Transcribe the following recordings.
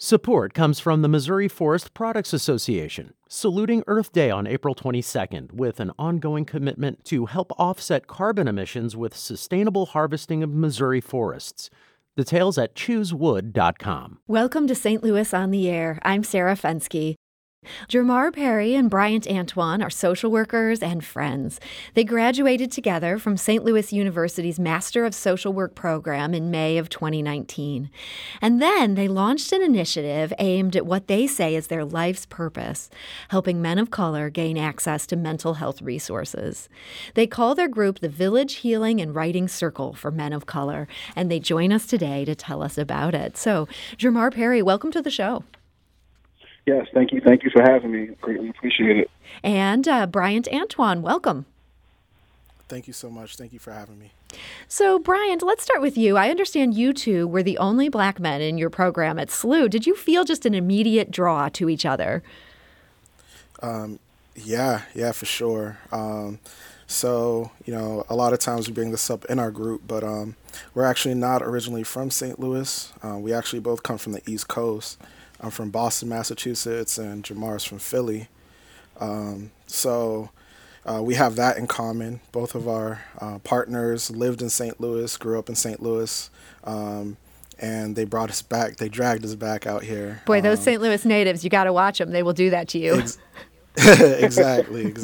Support comes from the Missouri Forest Products Association, saluting Earth Day on April 22nd with an ongoing commitment to help offset carbon emissions with sustainable harvesting of Missouri forests. Details at choosewood.com. Welcome to St. Louis on the Air. I'm Sarah Fensky. Jermar Perry and Bryant Antoine are social workers and friends. They graduated together from St. Louis University's Master of Social Work program in May of 2019. And then they launched an initiative aimed at what they say is their life's purpose, helping men of color gain access to mental health resources. They call their group the Village Healing and Writing Circle for Men of Color, and they join us today to tell us about it. So, Jermar Perry, welcome to the show. Yes, thank you. Thank you for having me. Greatly appreciate it. And Bryant Antoine, welcome. Thank you so much. Thank you for having me. So, Bryant, let's start with you. I understand you two were the only black men in your program at SLU. Did you feel just an immediate draw to each other? Yeah, for sure. So, a lot of times we bring this up in our group, but we're actually not originally from St. Louis. We actually both come from the East Coast. I'm from Boston, Massachusetts, and Jamar's from Philly. So we have that in common. Both of our partners lived in St. Louis, grew up in St. Louis, and they brought us back. They dragged us back out here. Boy, those St. Louis natives, you got to watch them. They will do that to you. Exactly.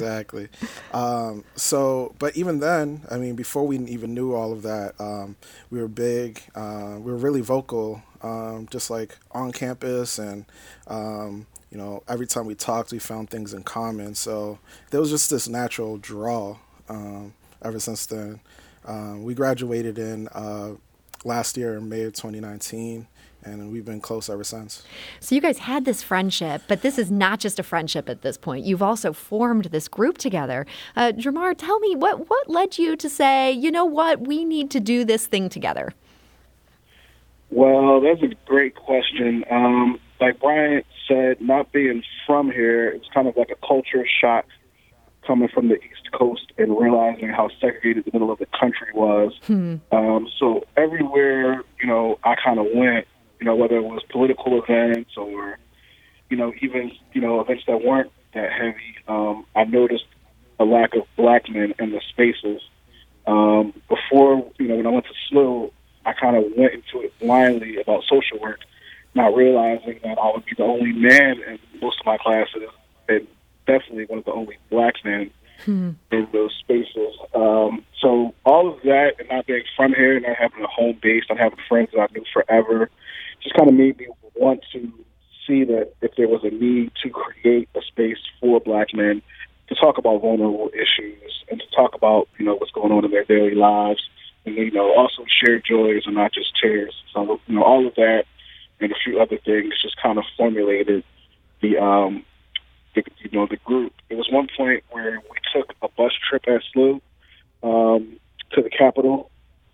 But even then, before we even knew all of that, we were big. We were really vocal, just like on campus, and every time we talked, we found things in common. So there was just this natural draw ever since then. We graduated in last year in May of 2019. And we've been close ever since. So you guys had this friendship, but this is not just a friendship at this point. You've also formed this group together. Jermar, tell me, what led you to say, you know what, we need to do this thing together? Well, that's a great question. Like Bryant said, not being from here, it's kind of like a culture shock coming from the East Coast and realizing how segregated the middle of the country was. So everywhere, I kind of went, whether it was political events or, even, events that weren't that heavy, I noticed a lack of black men in the spaces. Before, when I went to SLU, I kind of went into it blindly about social work, not realizing that I would be the only man in most of my classes and definitely one of the only black men in those spaces. So all of that and not being from here, not having a home base, not having friends that I knew forever, just kind of made me want to see that if there was a need to create a space for black men to talk about vulnerable issues and to talk about, what's going on in their daily lives and, also share joys and not just tears. So, all of that and a few other things just kind of formulated the group. There was one point where we took a bus trip at SLU to the Capitol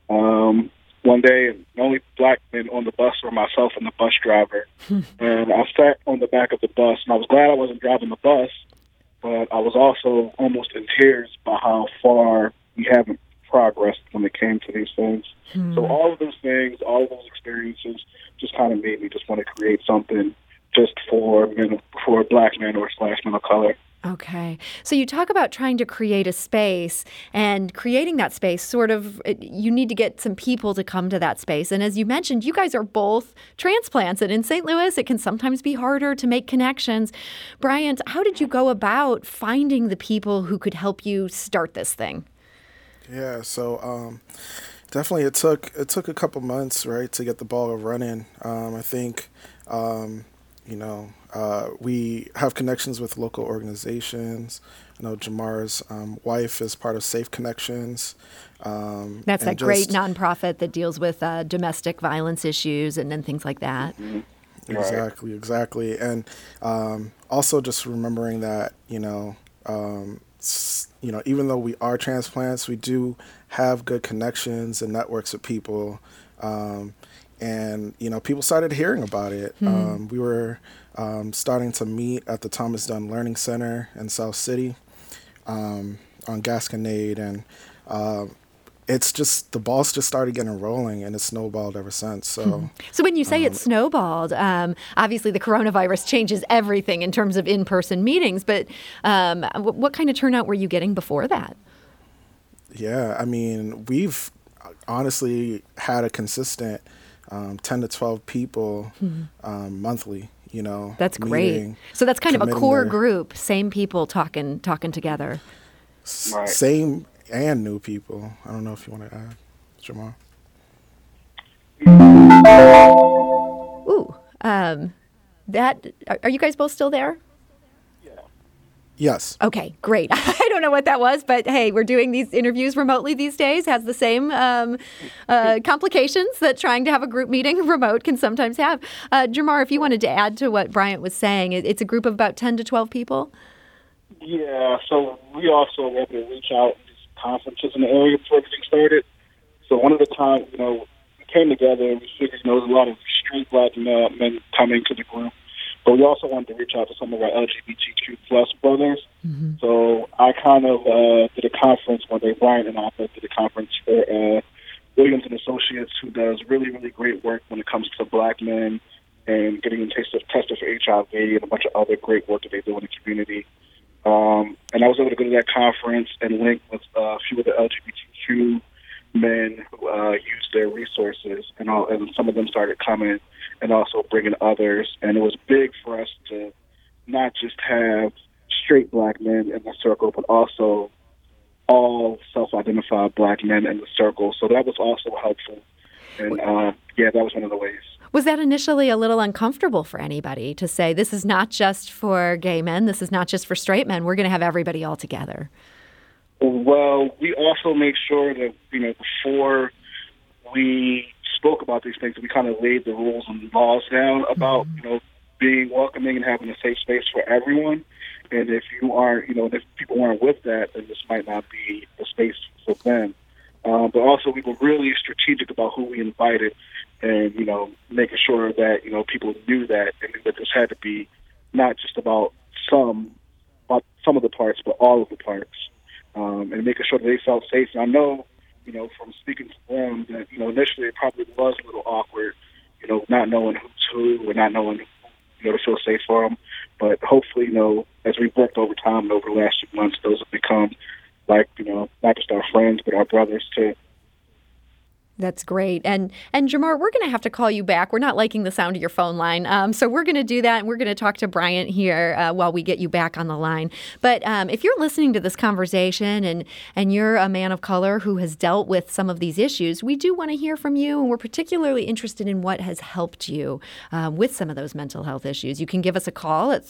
one day, and the only black men on the bus were myself and the bus driver. And I sat on the back of the bus, and I was glad I wasn't driving the bus, but I was also almost in tears by how far we haven't progressed when it came to these things. So all of those things, all of those experiences just kind of made me just want to create something just for black men or / men of color. Okay. So you talk about trying to create a space, and creating that space sort of, you need to get some people to come to that space. And as you mentioned, you guys are both transplants. And in St. Louis, it can sometimes be harder to make connections. Bryant, how did you go about finding the people who could help you start this thing? Yeah, so definitely it took a couple months, right, to get the ball running. I think, we have connections with local organizations. I know Jamar's wife is part of Safe Connections. That's a great nonprofit that deals with domestic violence issues and things like that. Exactly. And also just remembering that, even though we are transplants, we do have good connections and networks with people. And, people started hearing about it. We were starting to meet at the Thomas Dunn Learning Center in South City on Gasconade. And it's just the balls just started getting rolling, and it's snowballed ever since. So, So when you say it's snowballed, obviously the coronavirus changes everything in terms of in-person meetings. But what kind of turnout were you getting before that? yeah, I mean, we've honestly had a consistent 10 to 12 people monthly. That's great. Meeting, So that's kind of a committing core their group, same people talking together. Right. same and new people. I don't know if you want to add, Jamal. Ooh, that are you guys both still there? Yes. Okay, great. I don't know what that was, but hey, we're doing these interviews remotely these days. Has the same complications that trying to have a group meeting remote can sometimes have. Jamar, if you wanted to add to what Bryant was saying, it's a group of about 10 to 12 people? Yeah, so we also were able to reach out to these conferences in the area before everything started. So one of the times, we came together and we figured, there was a lot of street black men coming to the group. But we also wanted to reach out to some of our LGBTQ plus brothers. Mm-hmm. So I kind of did a conference one day. Brian and I did a conference for Williams and Associates, who does really, really great work when it comes to black men and getting them tested for HIV and a bunch of other great work that they do in the community. And I was able to go to that conference and link with a few of the LGBTQ men who used their resources, and some of them started coming and also bringing others. And it was big for us to not just have straight black men in the circle, but also all self-identified black men in the circle. So that was also helpful. And that was one of the ways. Was that initially a little uncomfortable for anybody to say, this is not just for gay men, this is not just for straight men, we're going to have everybody all together? Well, we also make sure that, before we spoke about these things, we kind of laid the rules and laws down about, being welcoming and having a safe space for everyone. And if you aren't, if people aren't with that, then this might not be a space for them. But also we were really strategic about who we invited and, making sure that, people knew that and that this had to be not just about some of the parts, but all of the parts. And making sure that they felt safe. And I know, from speaking to them that, initially it probably was a little awkward, not knowing who's who or not knowing, to feel safe for them. But hopefully, as we've worked over time and over the last 6 months, those have become like, not just our friends, but our brothers too. That's great. And Jamar, we're going to have to call you back. We're not liking the sound of your phone line. So we're going to do that. And we're going to talk to Bryant here while we get you back on the line. But if you're listening to this conversation and you're a man of color who has dealt with some of these issues, we do want to hear from you. And we're particularly interested in what has helped you with some of those mental health issues. You can give us a call at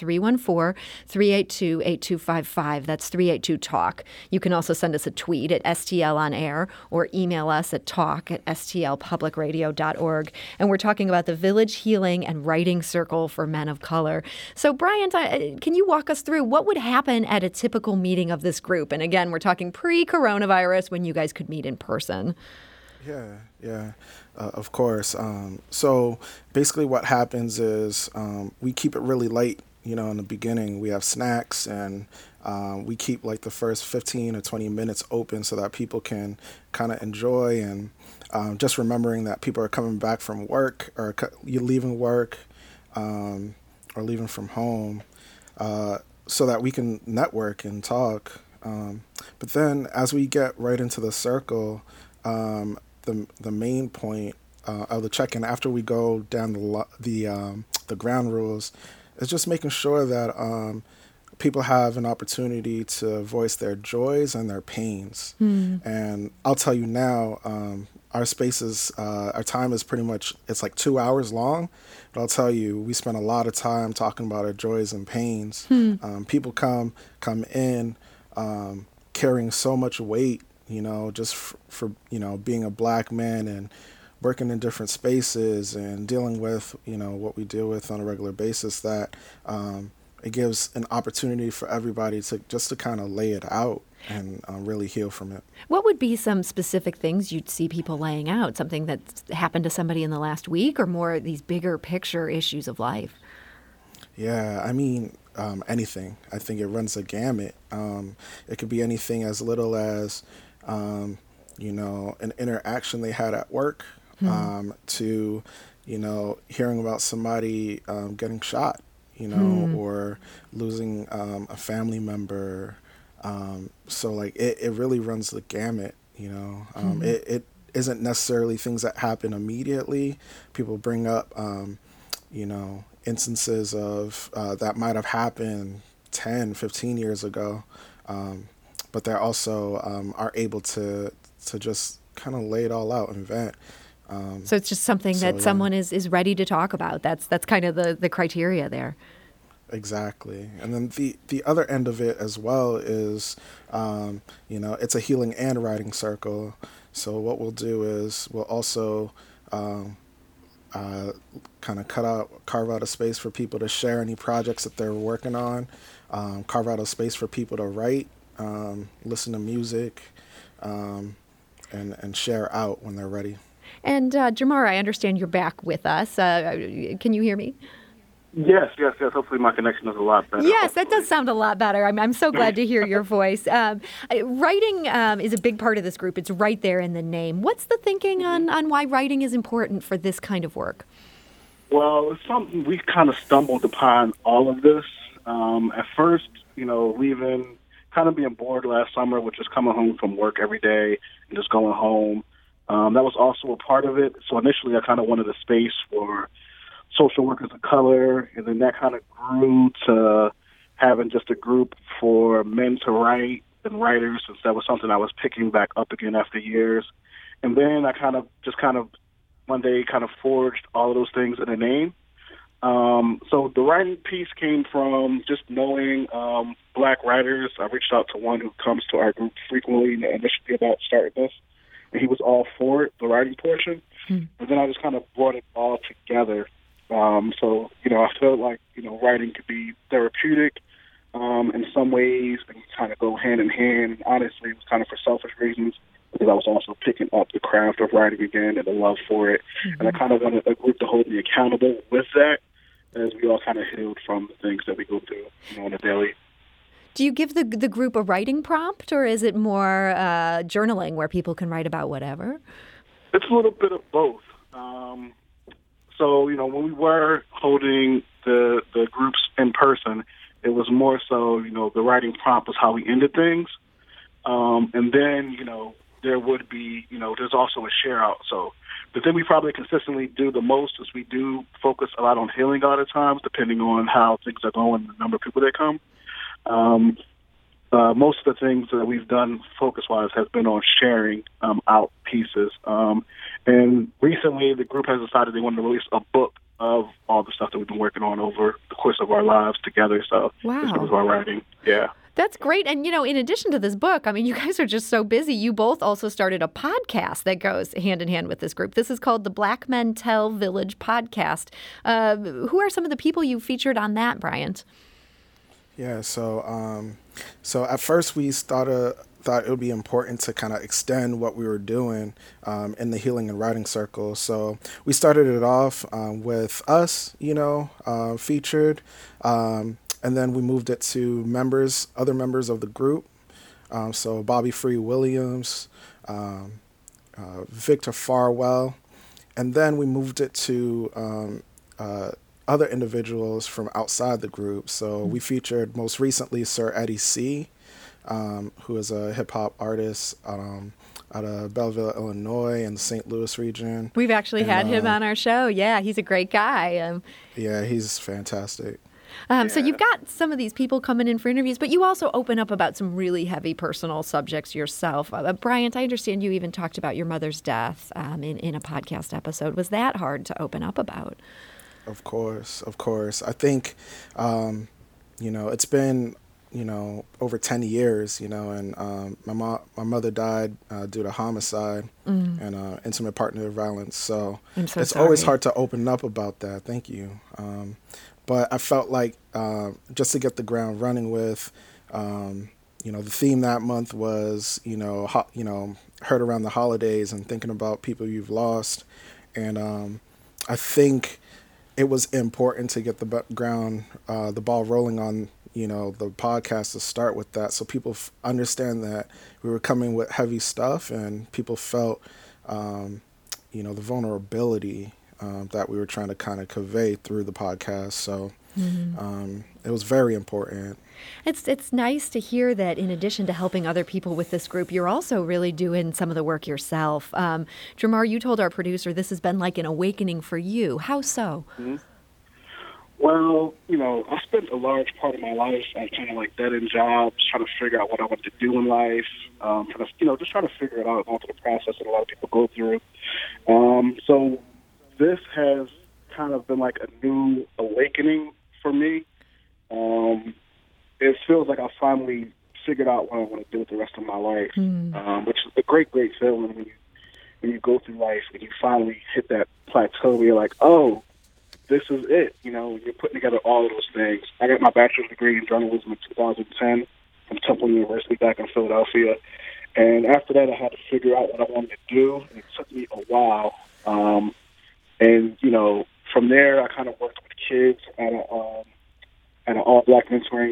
314-382-8255. That's 382-TALK. You can also send us a tweet at STL on air or email us at talk@stlpublicradio.org. And we're talking about the Village Healing and Writing Circle for Men of Color. So, Bryant, can you walk us through what would happen at a typical meeting of this group? And again, we're talking pre-coronavirus when you guys could meet in person. Yeah, of course. So basically what happens is we keep it really light. In the beginning, we have snacks and we keep like the first 15 or 20 minutes open so that people can kind of enjoy and just remembering that people are coming back from work or you're leaving work or leaving from home so that we can network and talk. But then as we get right into the circle, the main point of the check-in after we go down the ground rules is just making sure that people have an opportunity to voice their joys and their pains. And I'll tell you now, our spaces, our time is pretty much, it's like 2 hours long. But I'll tell you, we spend a lot of time talking about our joys and pains. People come in carrying so much weight, just for being a black man and working in different spaces and dealing with, what we deal with on a regular basis, that it gives an opportunity for everybody to kind of lay it out and really heal from it. What would be some specific things you'd see people laying out? Something that's happened to somebody in the last week or more these bigger picture issues of life? Yeah, I mean, anything. I think it runs a gamut. It could be anything as little as an interaction they had at work, to, hearing about somebody getting shot, or losing a family member. So like it really runs the gamut, it isn't necessarily things that happen immediately. People bring up, instances of that might have happened 10, 15 years ago. But they also are able to just kind of lay it all out and vent. So it's just something that someone is ready to talk about. That's kind of the criteria there. Exactly. And then the other end of it as well is, it's a healing and writing circle. So what we'll do is we'll also kind of carve out a space for people to share any projects that they're working on, carve out a space for people to write, listen to music, and share out when they're ready. And Jamar, I understand you're back with us. Can you hear me? Yes. Hopefully my connection is a lot better. Yes, that does sound a lot better. I'm so glad to hear your voice. Writing is a big part of this group. It's right there in the name. What's the thinking on why writing is important for this kind of work? Well, it's something we kind of stumbled upon all of this. At first, leaving, kind of being bored last summer with just coming home from work every day and just going home. That was also a part of it. So initially I kind of wanted a space for social workers of color, and then that kind of grew to having just a group for men to write and writers, since that was something I was picking back up again after years. And then I kind of one day forged all of those things in a name. So the writing piece came from just knowing Black writers. I reached out to one who comes to our group frequently initially about starting this, and he was all for it, the writing portion. But then I just kind of brought it all together. So, I felt like, writing could be therapeutic in some ways and kind of go hand in hand. And honestly, it was kind of for selfish reasons, because I was also picking up the craft of writing again and the love for it. And I kind of wanted a group to hold me accountable with that, as we all kind of healed from the things that we go through, on a daily. Do you give the group a writing prompt, or is it more journaling where people can write about whatever? It's a little bit of both. So, when we were holding the groups in person, it was more so, the writing prompt was how we ended things. And then, there would be, there's also a share out. So the thing we probably consistently do the most is we do focus a lot on healing a lot of times, depending on how things are going and the number of people that come. Most of the things that we've done focus-wise has been on sharing out pieces. And recently, the group has decided they want to release a book of all the stuff that we've been working on over the course of our lives together. So this was our writing. Yeah. That's great. And, in addition to this book, you guys are just so busy. You both also started a podcast that goes hand in hand with this group. This is called the Black Men Tell Village Podcast. Who are some of the people you featured on that, Bryant? Yeah, so at first we thought it would be important to kind of extend what we were doing in the healing and writing circle. So we started it off with us, featured, and then we moved it to other members of the group. So Bobby Free Williams, Victor Farwell, and then we moved it to other individuals from outside the group. So we featured most recently Sir Eddie C., who is a hip-hop artist out of Belleville, Illinois, in the St. Louis region. We've actually had him on our show. Yeah, he's a great guy. Yeah, he's fantastic. So you've got some of these people coming in for interviews, but you also open up about some really heavy personal subjects yourself. Bryant, I understand you even talked about your mother's death in a podcast episode. Was that hard to open up about? Of course. I think, it's been, over 10 years, and my mother died due to homicide and intimate partner violence. So it's always hard to open up about that. Thank you. But I felt like just to get the ground running with, the theme that month was, heard around the holidays and thinking about people you've lost. And I think it was important to get the ball rolling on, the podcast to start with that, so people understand that we were coming with heavy stuff, and people felt, the vulnerability that we were trying to kind of convey through the podcast. So it was very important. It's nice to hear that in addition to helping other people with this group, you're also really doing some of the work yourself. Jamar, you told our producer this has been like an awakening for you. How so? Mm-hmm. Well, I spent a large part of my life at kind of like dead-end jobs, trying to figure out what I wanted to do in life, just trying to figure it out, going through the process that a lot of people go through. So this has kind of been like a new awakening for me. It feels like I finally figured out what I want to do with the rest of my life, which is a great, great feeling when you go through life and you finally hit that plateau where you're like, oh, this is it. You're putting together all of those things. I got my bachelor's degree in journalism in 2010 from Temple University back in Philadelphia. And after that, I had to figure out what I wanted to do, and it took me a while. From there, I kind of worked with kids at an all-black mentoring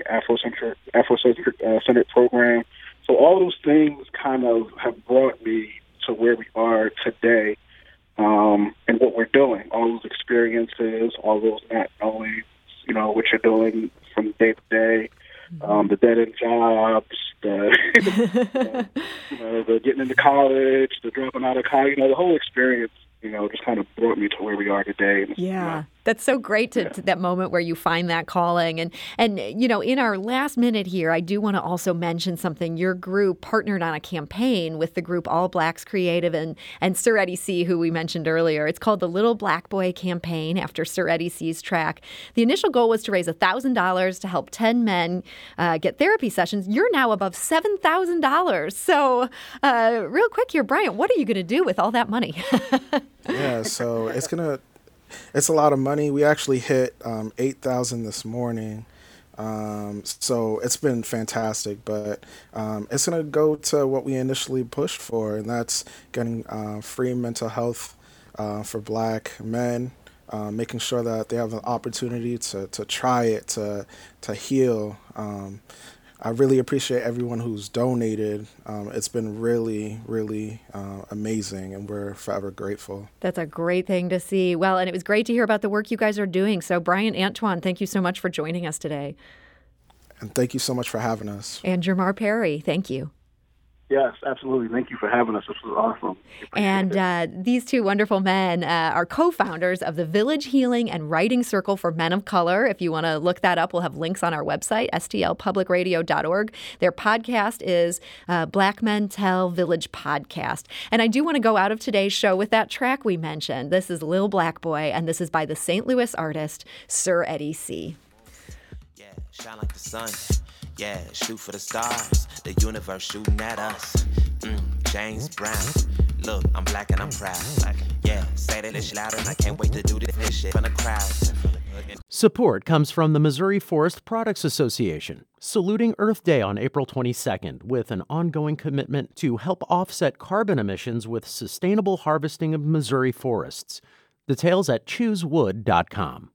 Afrocentric program. So all those things kind of have brought me to where we are today, and what we're doing. All those experiences, all those not only, what you're doing from day to day, the dead-end jobs, the getting into college, the dropping out of college, the whole experience, just kind of brought me to where we are today. Yeah. That's so great to that moment where you find that calling. And in our last minute here, I do want to also mention something. Your group partnered on a campaign with the group All Blacks Creative and Sir Eddie C., who we mentioned earlier. It's called the Little Black Boy Campaign after Sir Eddie C.'s track. The initial goal was to raise $1,000 to help 10 men get therapy sessions. You're now above $7,000. So real quick here, Bryant, what are you going to do with all that money? Yeah, so it's a lot of money. We actually hit 8,000 this morning. So it's been fantastic, but it's going to go to what we initially pushed for, and that's getting free mental health for Black men, making sure that they have an opportunity to try it, to heal. I really appreciate everyone who's donated. It's been really, really amazing, and we're forever grateful. That's a great thing to see. Well, and it was great to hear about the work you guys are doing. So, Bryant Antoine, thank you so much for joining us today. And thank you so much for having us. And Jamar Perry, thank you. Yes, absolutely. Thank you for having us. This was awesome. And these two wonderful men are co-founders of the Village Healing and Writing Circle for Men of Color. If you want to look that up, we'll have links on our website, stlpublicradio.org. Their podcast is Black Men Tell Village Podcast. And I do want to go out of today's show with that track we mentioned. This is Lil Black Boy, and this is by the St. Louis artist Sir Eddie C. Yeah, shine like the sun. Yeah, shoot for the stars. The universe shooting at us. James Brown. Look, I'm black and I'm proud. Yeah, say that it's louder and I can't wait to do this shit from the crowd. Support comes from the Missouri Forest Products Association, saluting Earth Day on April 22nd with an ongoing commitment to help offset carbon emissions with sustainable harvesting of Missouri forests. Details at choosewood.com.